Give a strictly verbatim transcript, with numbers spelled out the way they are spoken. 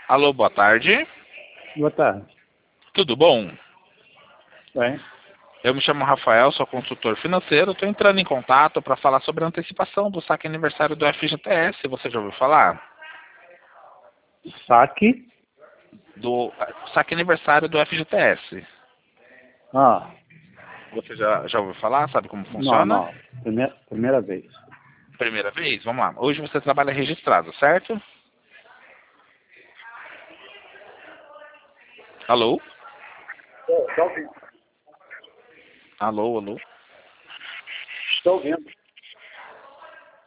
Alô, boa tarde. Boa tarde. Tudo bom? Bem, Eu me chamo Rafael, sou consultor financeiro. Estou entrando em contato para falar sobre a antecipação do saque aniversário do F G T S. Você já ouviu falar? saque. Do saque aniversário do F G T S. Ah, Você já, já ouviu falar? Sabe como não, funciona? não. Primeira, primeira vez. Primeira vez? Vamos lá. Hoje você trabalha registrado, certo? Alô? Estou ouvindo. Alô, alô? Estou ouvindo.